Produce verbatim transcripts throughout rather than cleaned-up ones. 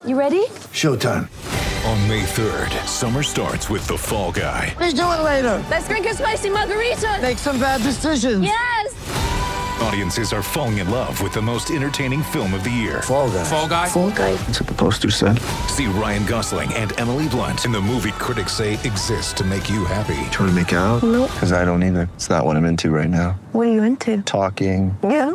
You ready? Showtime. On May third, summer starts with The Fall Guy. Let's do it later. Let's drink a spicy margarita. Make some bad decisions. Yes. Audiences are falling in love with the most entertaining film of the year. Fall Guy. Fall Guy? Fall Guy. That's what the poster said. See Ryan Gosling and Emily Blunt in the movie critics say exists to make you happy. Trying to make it out? Nope. Because I don't either. It's not what I'm into right now. What are you into? Talking. Yeah.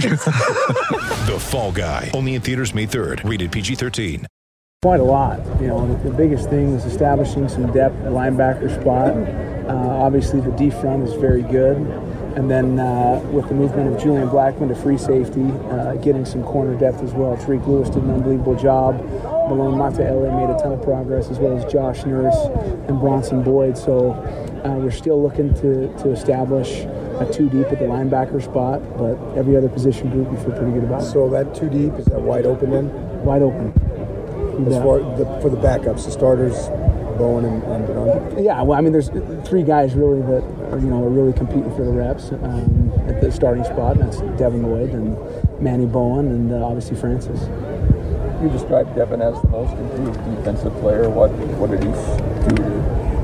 The Fall Guy. Only in theaters May third. Rated P G thirteen. Quite a lot. You know, the, the biggest thing is establishing some depth at linebacker spot. Uh, obviously, the D front is very good. And then uh, with the movement of Julian Blackmon to free safety, uh, getting some corner depth as well. Tariq Lewis did an unbelievable job. Malone Mataele made a ton of progress, as well as Josh Nurse and Bronson Boyd. So uh, we're still looking to, to establish a two deep at the linebacker spot, but every other position group we feel pretty good about. So that two deep, is that wide open then? Wide open. As far the, for the backups, the starters, Bowen and, and Bernard? Yeah, well, I mean, there's three guys really that are, you know, are really competing for the reps um, at the starting spot. And that's Devin Lloyd and Manny Bowen and uh, obviously Francis. You described Devin as the most improved defensive player. What what did he do to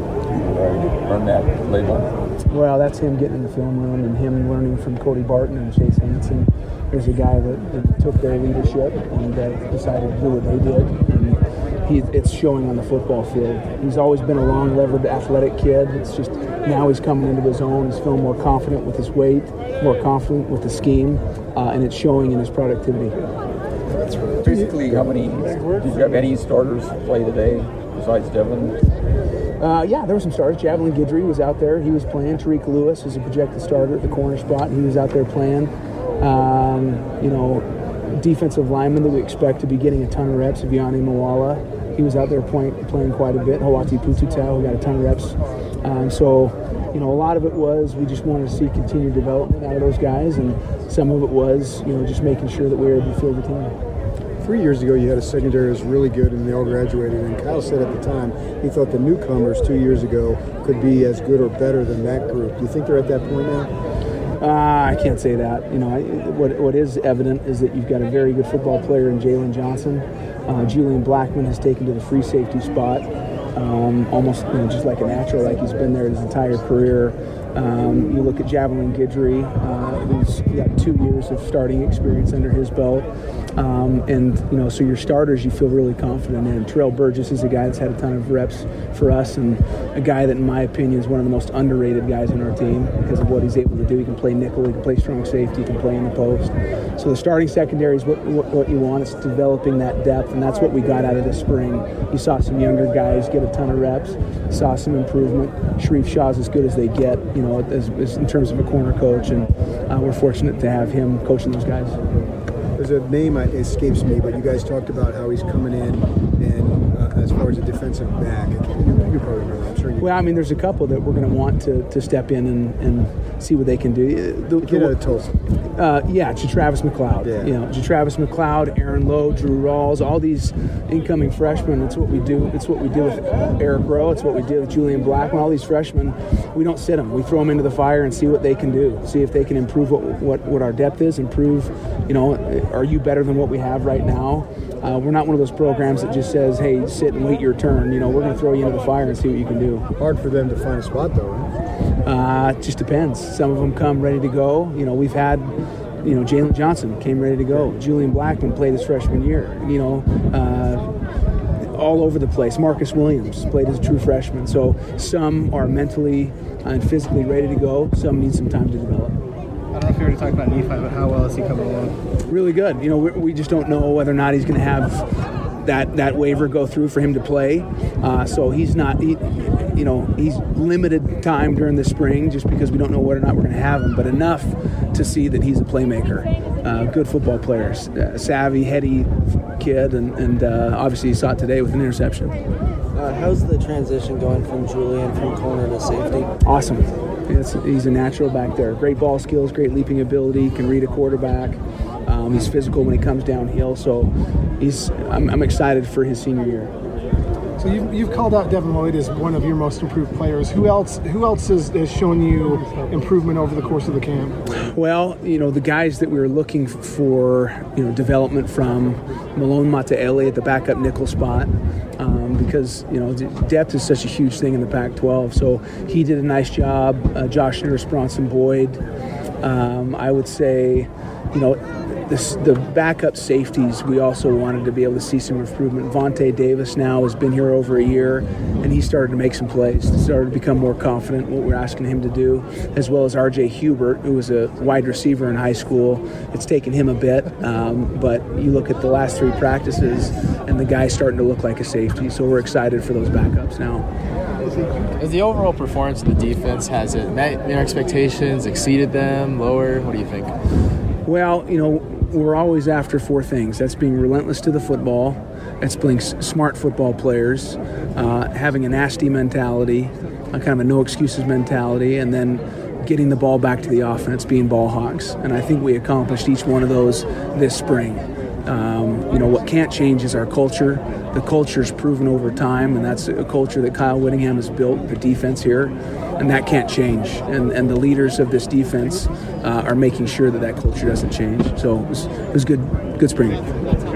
uh, earn that label? Well, that's him getting in the film room and him learning from Cody Barton and Chase Hansen. There's a guy that, that took their leadership and uh, decided to do what they did. And he, it's showing on the football field. He's always been a long-levered, athletic kid. It's just now he's coming into his own. He's feeling more confident with his weight, more confident with the scheme, uh, and it's showing in his productivity. Basically, how many, did you have any starters play today besides Devin? Uh, yeah, there were some starters. Javelin Guidry was out there. He was playing. Tariq Lewis is a projected starter at the corner spot. He was out there playing. Um, you know, defensive lineman that we expect to be getting a ton of reps, Vianney Mawala. He was out there point, playing quite a bit. Hawati Pututel, who got a ton of reps. Um, so, you know, a lot of it was we just wanted to see continued development out of those guys, and some of it was, you know, just making sure that we were able to field the team. Three years ago, you had a secondary that was really good, and they all graduated. And Kyle said at the time he thought the newcomers two years ago could be as good or better than that group. Do you think they're at that point now? Uh, I can't say that. You know, I, what what is evident is that you've got a very good football player in Jalen Johnson. Uh, Julian Blackmon has taken to the free safety spot, um, almost you know, just like a natural, like he's been there his entire career. Um, you look at Javelin Guidry, uh, who's got two years of starting experience under his belt. Um, and, you know, so your starters you feel really confident in. Terrell Burgess is a guy that's had a ton of reps for us, and a guy that, in my opinion, is one of the most underrated guys on our team because of what he's able to do. He can play nickel, he can play strong safety, he can play in the post. So the starting secondary is what, what, what you want. It's developing that depth, and that's what we got out of this spring. You saw some younger guys get a ton of reps, saw some improvement. Sharif Shah's as good as they get, you know, as, as in terms of a corner coach, and uh, we're fortunate to have him coaching those guys. There's a name that escapes me, but you guys talked about how he's coming in, and uh, as far as a defensive back, you, you probably remember. I'm sure you. Well, I mean, there's a couple that we're going to want to to step in and, and see what they can do. The, Get out of Tulsa. Uh, yeah, Travis McLeod. Yeah. You know, Travis McLeod, Aaron Lowe, Drew Rawls, all these incoming freshmen. It's what we do. It's what we do with Eric Rowe. It's what we did with Julian Blackmon. All these freshmen, we don't sit them. We throw them into the fire and see what they can do. See if they can improve what what, what our depth is. Improve, you know, are you better than what we have right now? Uh, we're not one of those programs that just says, hey, sit and wait your turn. You know, we're going to throw you into the fire and see what you can do. Hard for them to find a spot, though, right? Uh, it just depends. Some of them come ready to go. You know, we've had, you know, Jalen Johnson came ready to go. Julian Blackmon played his freshman year. You know, uh, all over the place. Marcus Williams played as a true freshman. So some are mentally and physically ready to go. Some need some time to develop. I don't know if you already talked about Nephi, but how well is he coming along? Really good. You know, we, we just don't know whether or not he's going to have that that waiver go through for him to play. Uh, so he's not, he, you know, he's limited time during the spring just because we don't know whether or not we're going to have him, but enough to see that he's a playmaker. Uh, good football player, uh, savvy, heady kid, and, and uh, obviously he saw it today with an interception. Uh, how's the transition going from Julian from corner to safety? Awesome. It's, he's a natural back there. Great ball skills, great leaping ability, can read a quarterback. Um, he's physical when he comes downhill, so he's. I'm, I'm excited for his senior year. So you've, you've called out Devin Lloyd as one of your most improved players. Who else Who else has, has shown you improvement over the course of the camp? Well, you know, the guys that we were looking for, you know, development from, Malone Mataele at the backup nickel spot, um, because, you know, depth is such a huge thing in the Pac twelve. So he did a nice job. Uh, Josh Nurse, Bronson Boyd. Um, I would say, you know, This, the backup safeties, we also wanted to be able to see some improvement. Vontae Davis now has been here over a year, and he started to make some plays, started to become more confident in what we're asking him to do, as well as R J Hubert, who was a wide receiver in high school. It's taken him a bit, um, but you look at the last three practices, and the guy's starting to look like a safety, so we're excited for those backups now. Is the overall performance of the defense, has it met your expectations, exceeded them, lower? What do you think? Well, you know, we're always after four things. That's being relentless to the football. That's being s- smart football players, uh, having a nasty mentality, a kind of a no excuses mentality, and then getting the ball back to the offense, being ball hawks. And I think we accomplished each one of those this spring. Um, you know, what can't change is our culture. The culture's proven over time, and that's a culture that Kyle Whittingham has built, the defense here, and that can't change. And, and the leaders of this defense uh, are making sure that that culture doesn't change. So it was, it was good, good spring.